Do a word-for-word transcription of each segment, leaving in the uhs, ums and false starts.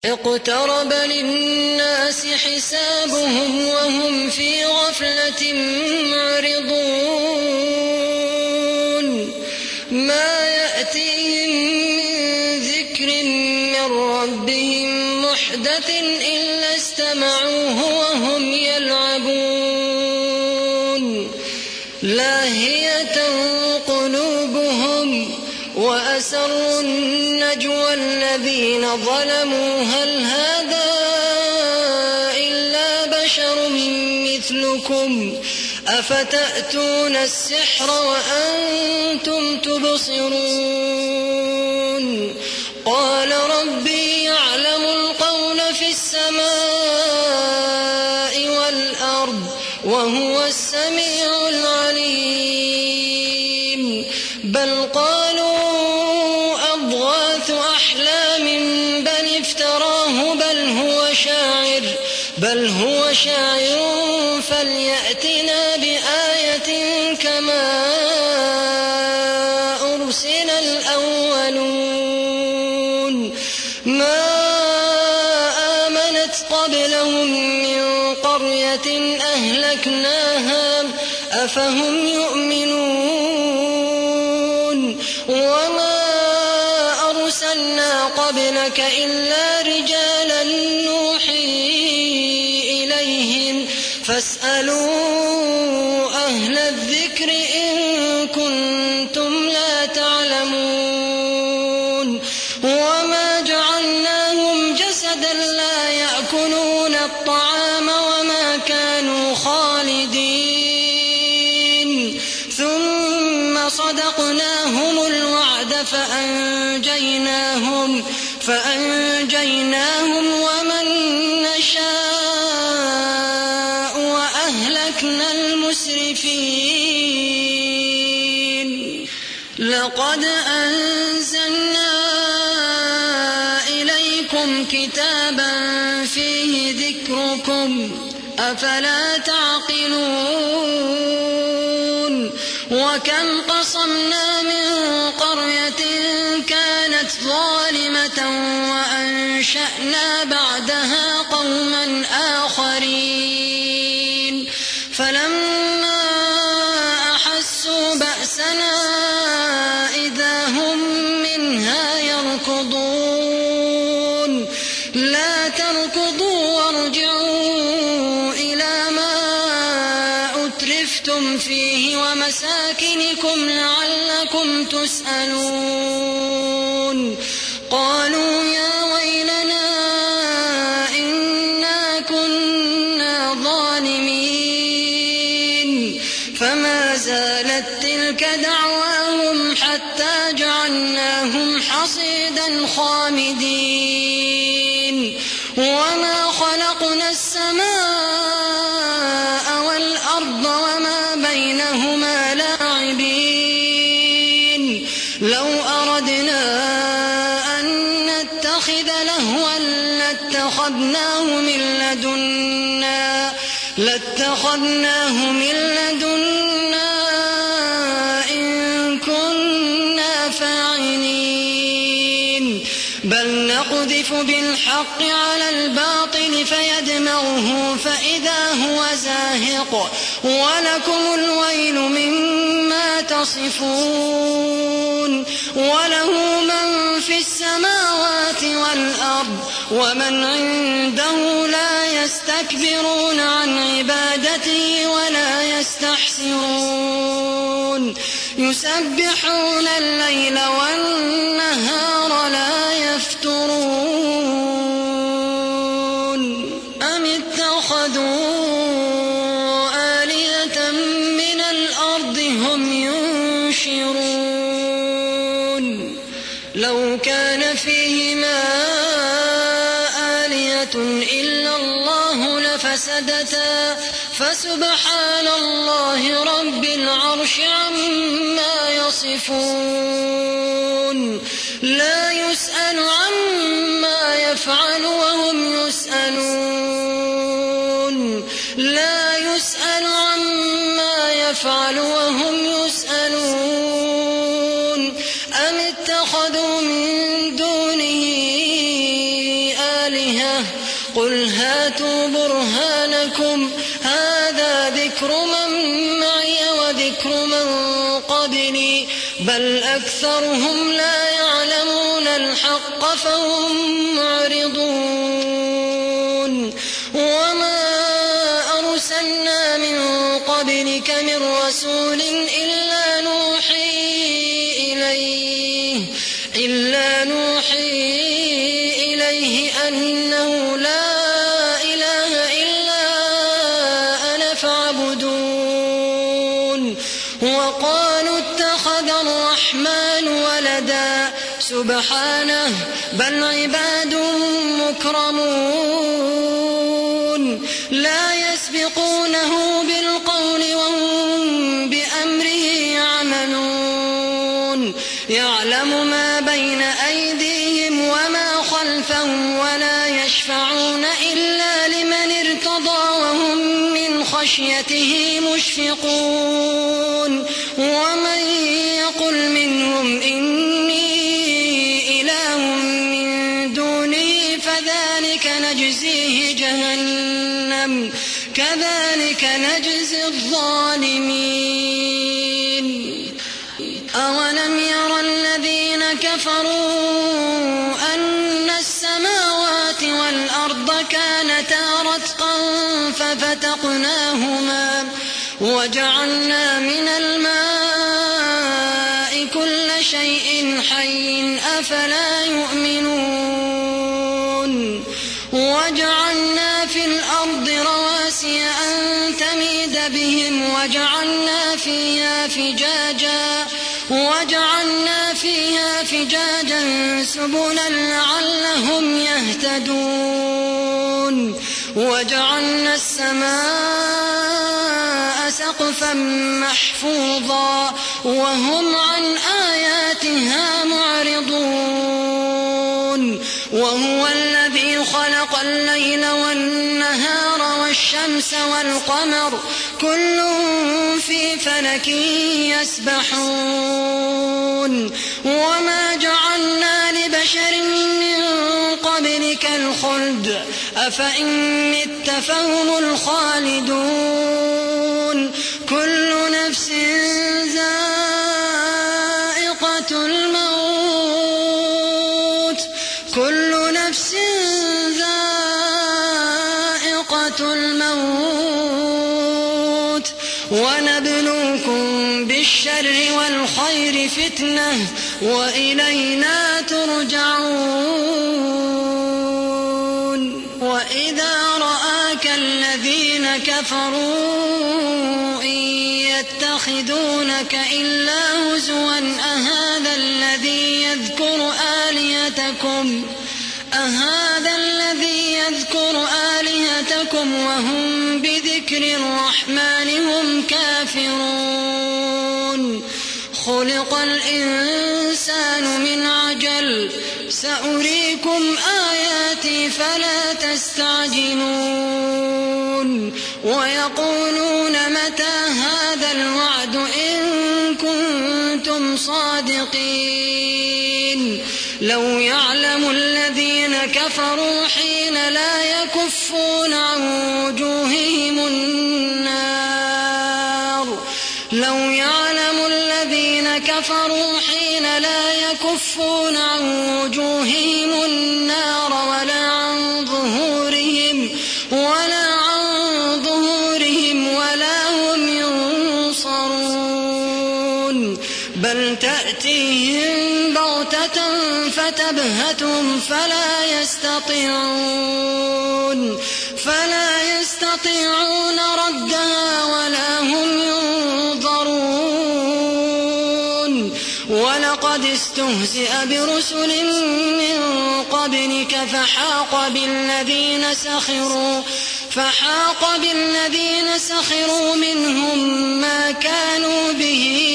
اقترب للناس حسابهم وهم في غفلة معرضون ما يأتيهم من ذكر من ربهم محدث إلا استمعوه وهم يلعبون لاهية قلوبهم وأسروا النجوى الذين ظلموا هل هذا إلا بشر مثلكم أفتأتون السحر وأنتم تبصرون قال ربي يعلم القول في السماء والأرض وهو السميع العليم بل قالوا أضغاث أحلام بل افتراه بل هو شاعر بل هو شاعر فليأتنا بآية كما أرسل الأولون ما آمنت قبلهم من قرية أهلكناها أفهم يؤمنون وما أرسلنا قبلك إلا رجالا نوحي إليهم فاسألوا أهل الذكر إن كنتم لا تعلمون وما جعلناهم جسدا لا يأكلون الطعام وما كانوا خالدين ثم صدقناهم الوعد فأنجيناهم فأنجيناهم ومن نشاء وأهلكنا المسرفين لقد أنزلنا إليكم كتابا فيه ذكركم أفلا تعقلون وكم قصمنا من قرية كانت ظالمة وأنشأنا بعدها قوما آخرين فلما أحسوا بأسنا إذا هم منها يركضون لا تركضوا وارجعوا إلى ما أترفتم فيه ومساكنكم لعلكم تسألون قالوا يا ويلنا إنا كنا ظالمين فما زالت تلك دعواهم حتى جعلناهم حصيدا خامدين وما خلقنا السماء والأرض وما بينهما لاعبين لو أردنا أن نتخذ لهوا لاتخذناه من لدنا لاتخذناه من لدنا إن كنا فاعلين بل نقذف بالحق على الباطل فيدمغه فإذا هو زاهق ولكم الويل مما تصفون وله من في السماوات والأرض ومن عنده لا يستكبرون عن عبادته ولا يستحسرون يسبحون الليل والنهار لا يفترون أم اتخذوا آلهة من الأرض هم ينشرون لو كان فيهما آلهة إلا الله لفسدتا فسبحان الله رب العرش عما يصفون لا يسأل عما يفعل وهم يسألون لا يسأل عما يفعل وهم يسألون أم اتخذوا من دونه آلهة قل هاتوا برهانكم هذا ذكر من معي وذكر من قبلي بل أكثرهم لا يعلمون الحق فهم معرضون وما أرسلنا من قبلك من رسول إلا نوحي إليه إلا نوحي إليه أنه لا إله إلا أنا فاعبدون وقالوا اتخذ الرحمن ولدا سبحانه بل عباد مكرمون لا يسبقونه بالقول وهم بأمره يعملون يعلم ما بين أيديهم وما خلفهم ولا يشفعون إلا لمن ارتضى وهم من خشيته مشفقون ومن يقل منهم إني إله من دونه فذلك نجزيه جهنم كذلك نجزي الظالمين أولم ير الذين كفروا أن السماوات والأرض كانتا رتقا ففتقناهما وجعلنا من الماء كل شيء حي أفلا يؤمنون وجعلنا في الأرض رواسي أن تميد بهم وجعلنا فيها فجاجا وجعلنا فيها فجاجا سبلا لعلهم يهتدون وجعلنا السماء سقفا محفوظا وهم عن آياتها معرضون وهو الذي خلق الليل والنهار والشمس والقمر كل في فلك يسبحون وما جعلنا لبشر من قبلك الخلد أفإن مت فهم الخالدون كل نفس ذائقة الموت كل نفس ذائقة الموت ونبلوكم بالشر والخير فتنة وإلينا ترجعون وإذا رآك الذين كفروا إن يتخذونك إلا هزوا أهذا الذي يذكر آلهتكم أهذا الذي يذكر آلهتكم وهم بذكر الرحمن هم كافرون خلق الإنسان من عجل سأريكم آياتي فلا تستعجلون ويقولون متى هذا الوعد إن كنتم صادقين لو يعلم الذين كفروا حين لا يكفون عن وجوههم النار لو يعلم الذين كفروا حين لا يكفون عن وجوههم النار ولا عن ظهورهم ولا عن ظهورهم ولا هم ينصرون بل تأتيهم بغتة فتبهتهم فلا يستطيعون فلا يستطيعون ردها ولا هم ينظرون ولقد استهزئ برسل من قبلك فحاق بالذين سخروا فحاق بالذين سخروا منهم ما كانوا به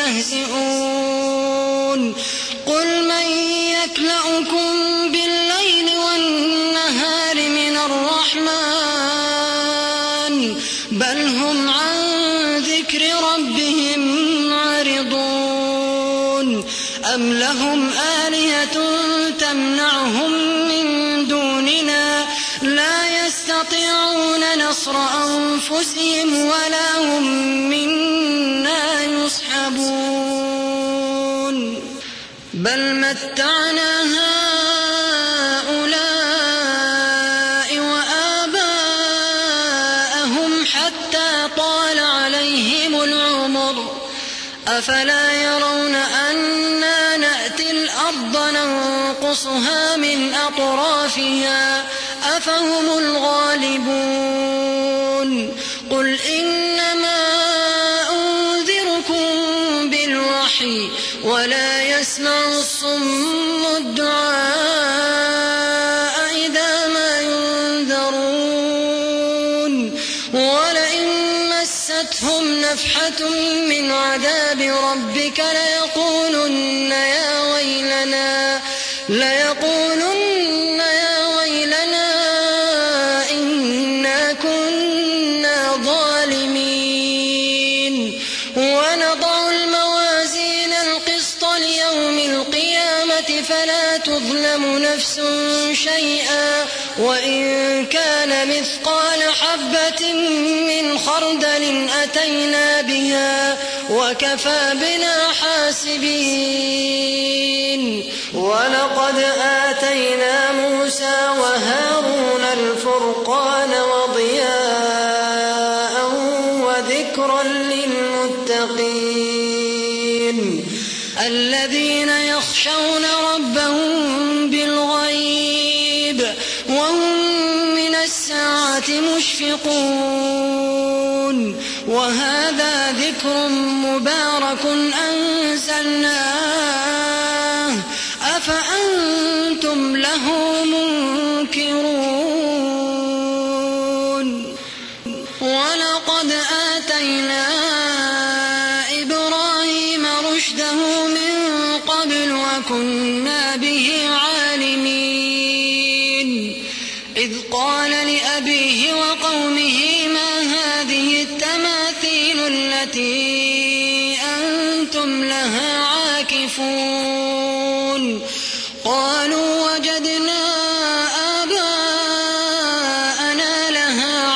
يستهزئون قل من يكلؤكم بالليل والنهار من الرحمن بل هم عن ذكر ربهم معرضون أم لهم آلهة تمنعهم من دوننا يستطيعون نصر أنفسهم ولا هم منا يصحبون بل متعنا هؤلاء وآباءهم حتى طال عليهم العمر أفلا يرون أنا نأتي الأرض ننقصها من أطرافها أفهم الغالبون قل إنما أنذركم بالوحي ولا يسمع الصم الدعاء إذا ما ينذرون ولئن مستهم نفحة من عذاب ربك ليقولن يا ويلنا ليقولن يا ويلنا إنا كنا ظالمين ونضع الموازين القسط ليوم القيامة فلا تظلم نفس شيئا وإن كان مثقال حبة من خردل أتينا بها وكفى بنا حاسبين ولقد آتينا موسى وهارون الفرقان وضياء وذكرا للمتقين الذين يخشون ربهم بالغيب وهم من الساعة مشفقون وهذا ذكر مبارك أنزلناه أفأنتم له منكرون ولقد آتينا إبراهيم رشده من قبل وكنا به عالمين إذ قال لأبيه وقومه ما هذه التماثيل التي أنتم لها عاكفون قالوا وجدنا آباءنا لها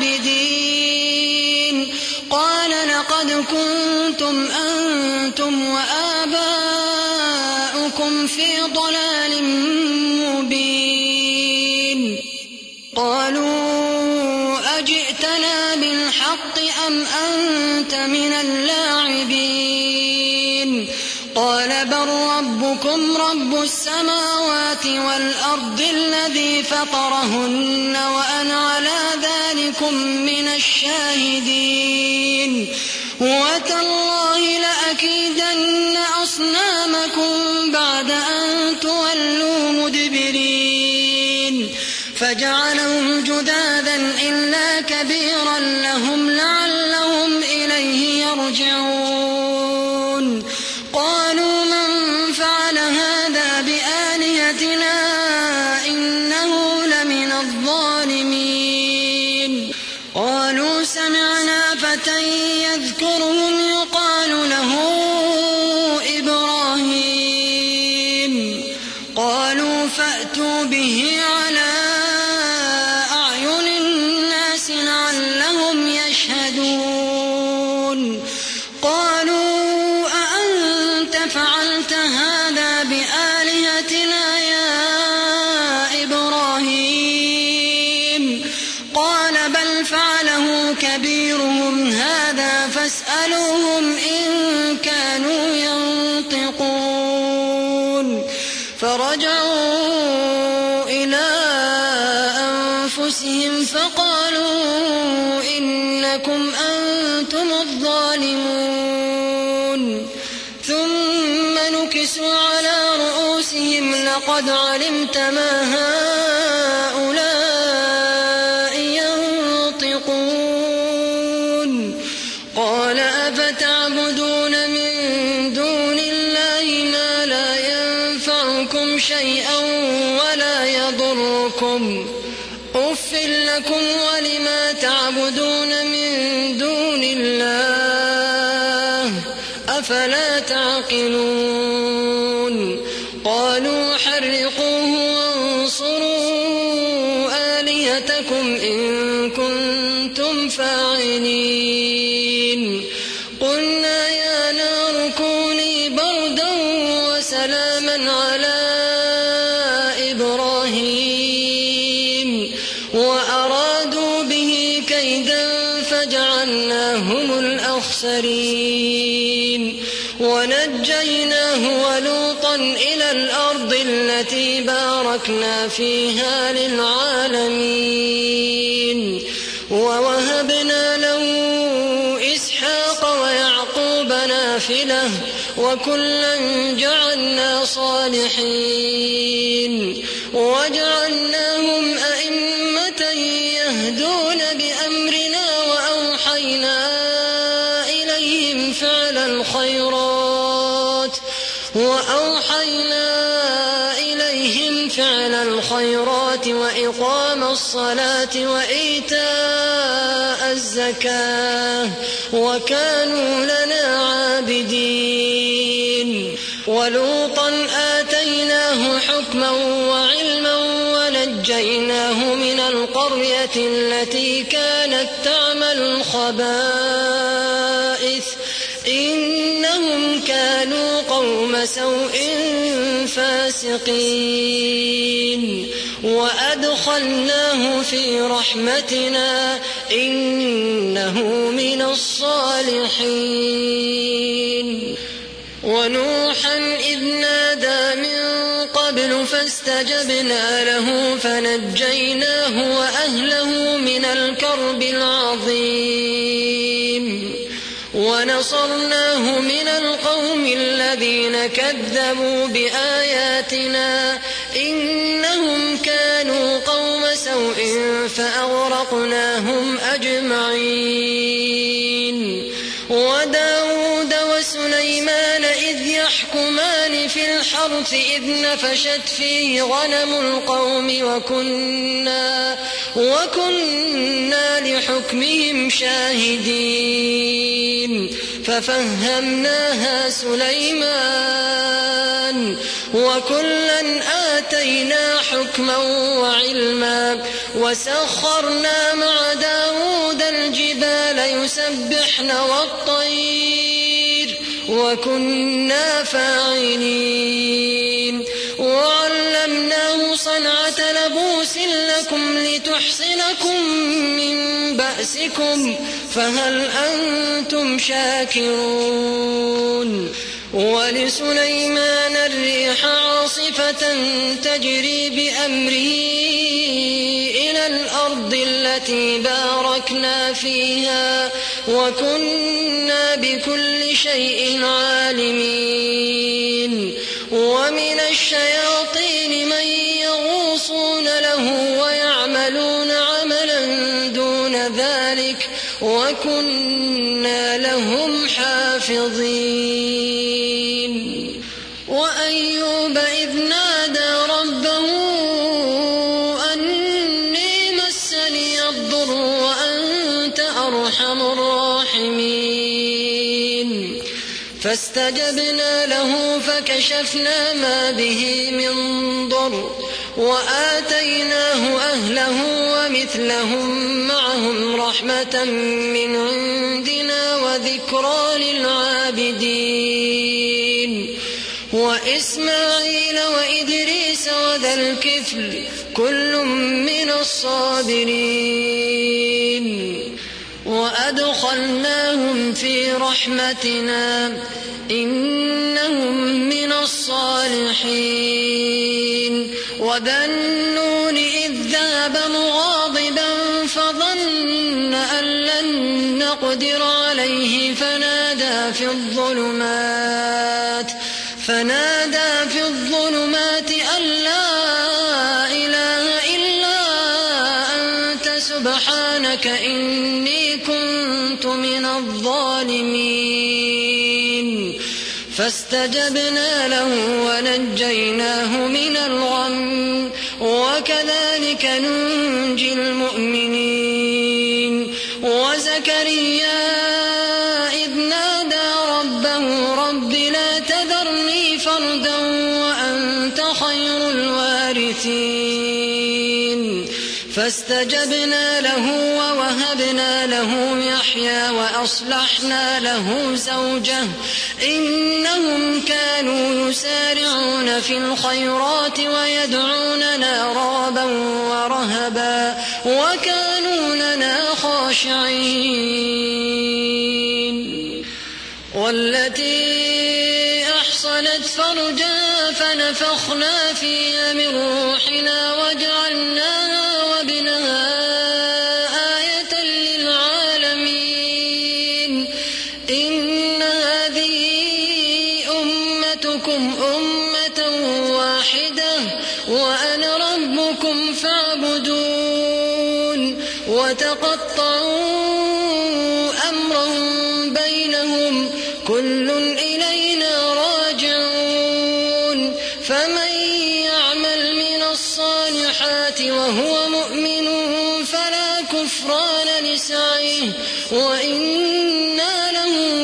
عابدين قال لقد كنتم أنتم وآباؤكم في ضلال مبين قالوا أجئتنا بالحق أم أنت من اللاعبين قال بل ربكم رب السماوات والأرض الذي فطرهن وأنا على ذلكم من الشاهدين وتالله لأكيدن أصنامكم بعد أن تولوا مدبرين فجعلهم جذاذا إلا كبيرا لهم لعلهم إليه يرجعون قالوا من فعل هذا بآلهتنا إنه لمن الظالمين قالوا سمعنا فتى يذكرهم يقال له إبراهيم قالوا فأتوا به على أعين الناس لعلهم يشهدون قالوا أأنت فعلت هذا بآلهتنا يا إبراهيم قال بل فعله كبيرهم هذا فاسألوهم إن كانوا ينطقون فرجعوا إلى أنفسهم فقالوا إنكم أنتم الظالمون ثم نكسوا على رؤوسهم لقد علمت ما هؤلاء ينطقون قال أفتعبدون من دون الله ما لا ينفعكم شيئا ولا يضركم أف لكم ولما تعبدون من دون الله أفلا تعقلون قالوا حرقوه وانصروا آلهتكم آلهتكم إن كنتم فاعلين قلنا يا نار كوني بردا وسلاما على إبراهيم وأرادوا به كيدا فجعلناهم الأخسرين ونجيناه ولوطا إلى الأرض التي باركنا فيها للعالمين ووهبنا له إسحاق ويعقوب نافلة وكلا جعلنا صالحين وجعلناهم أئمة يهدون بأمرنا وأوحينا إليهم فعل الخيرات وأوحينا إليهم فعل الخيرات وإقام الصلاة وإيتاء الزكاة وكانوا لنا عابدين ولوطا آتيناه حكما وعلما ونجيناه من القرية التي كانت تعمل الخبائث إنهم كانوا قوم سوء فاسقين وأدخلناه في رحمتنا إنه من الصالحين ونوحا إذ نادى من قبل فاستجبنا له فنجيناه وأهله من الكرب العظيم ونصرناه من القوم الذين كذبوا بآياتنا إنهم كانوا قوم سوء فأغرقناهم أجمعين وداود وسليمان إذ يحكمان في الحرث إذ نفشت فيه غنم القوم وكنا, وكنا لحكمهم شاهدين ففهمناها سليمان وكلا آتينا حكما وعلما وسخرنا مع داود الجبال يسبحن والطير وكنا فاعلين وعلمناه صنعة لبوس لكم لتحصنكم من بأسكم فهل أنتم شاكرون ولسليمان الريح عاصفة تجري بأمره إلى الأرض التي باركنا فيها وكنا بكل شيء عالمين ومن الشياطين من يغوصون له ويعملون عملا دون ذلك وكنا لهم حافظين وأيوب إذ نادى ربه أني مسني الضر وأنت أرحم الراحمين فاستجبنا له فكشفنا ما به من ضر وآتيناه أهله ومثلهم معهم رحمة من عندنا وذكرى للعابدين وإسماعيل وإدريس وذا الكفل كل من الصابرين وأدخلناهم في رحمتنا إنهم من الصالحين وذا النون إذ ذهب مغاضبا فظن أن لن نقدر عليه فنادى في الظلمات فنادى في الظلمات أن لا إله إلا أنت سبحانك إني كنت من الظالمين فاستجبنا له ونجيناه من الغم وكذلك ننجي المؤمنين وزكريا إذ نادى ربه رب لا تذرني فردا وأنت خير الوارثين فاستجبنا له ووهبنا له يحيى وأصلحنا له زوجه إنهم كانوا يسارعون في الخيرات ويدعوننا رغبا ورهبا وكانوا لنا خاشعين. والتي أحصنت فرجها فنفخنا فيها من روحنا وجعلناها وابنها آية للعالمين. إن هذه أمتكم أمة واحدة وأنا ربكم فاعبدون. وتقطعوا أمرهم بينهم كل إلينا راجعون. فمن يعمل من الصالحات وهو مؤمن فلا كفران لسعيه وإنا له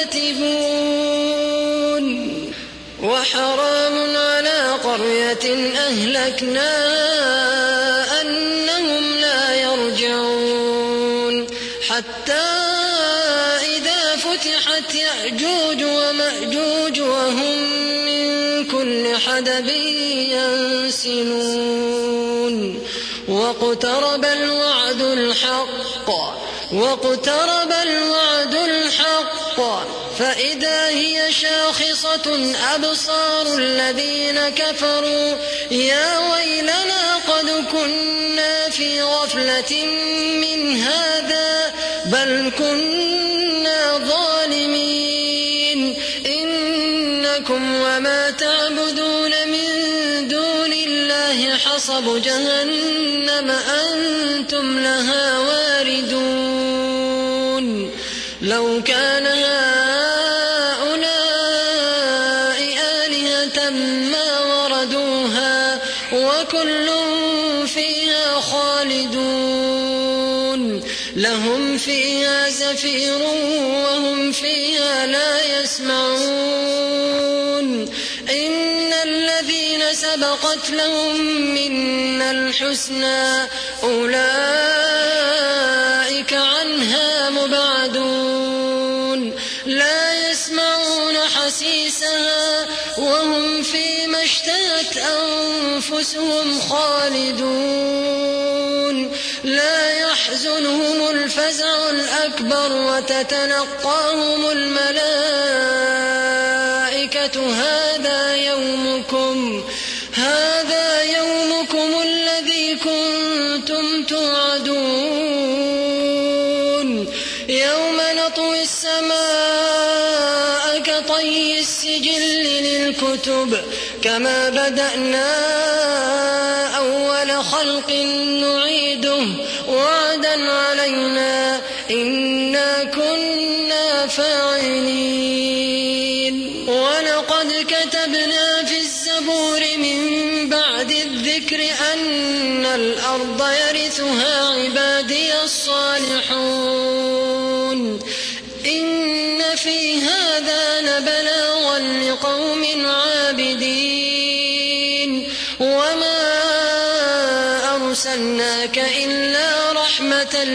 كاتبون. وحرام على قرية أهلكناها أنهم لا يرجعون حتى إذا فتحت يأجوج ومأجوج وهم من كل حدب ينسلون. واقترب الوعد الحق واقترب الوعد الحق فإذا هي شاخصة أبصار الذين كفروا يا ويلنا قد كنا في غفلة من هذا بل كنا ظالمين. إنكم وما تعبدون من دون الله حصب جهنم أنتم لها واردون. لو كان هؤلاء آلهة ما وردوها وكل فيها خالدون. لهم فيها زفير وهم فيها لا يسمعون. إن الذين سبقت لهم منا الحسنى أولئك عنها مبعدون. لا يسمعون حسيسها وهم فيما اشتهت أنفسهم خالدون. لا يحزنهم الفزع الأكبر وتتلقاهم الملائكة هذا يومكم هذا يومكم الذي كنتم توعدون. يوم نطوي السماء كطي السجل للكتب كما بدأنا أول خلق نعيده وعدا علينا إنا كنا فاعلين. ولقد كتبنا في الزبور من بعد الذكر أن الأرض يرثها عبادي الصالحون. إن في هذا لبلاغا لقوم عابدين. وما أرسلناك إلا رحمة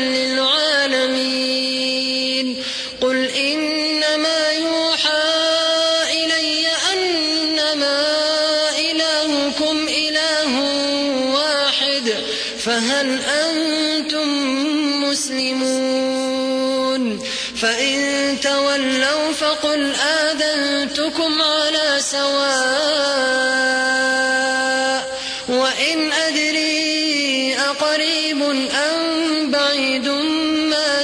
للعالمين. قل إنما يوحى إلي أنما إلهكم إله واحد فهل أنتم مسلمون؟ فإن تولوا فقل آذنتكم على سواء. وإن أدري أقريب أم بعيد ما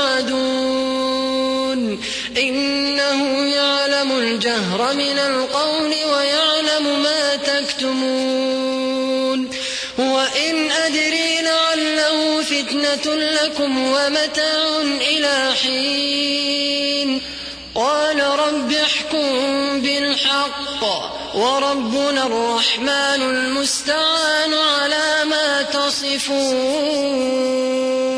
توعدون. إنه يعلم الجهر من القول ويعلم ما تكتمون. وإن أدري لعله فتنة لكم ومتاع إلى حين. قال رب احكم بالحق وربنا الرحمن المستعان على ما تصفون.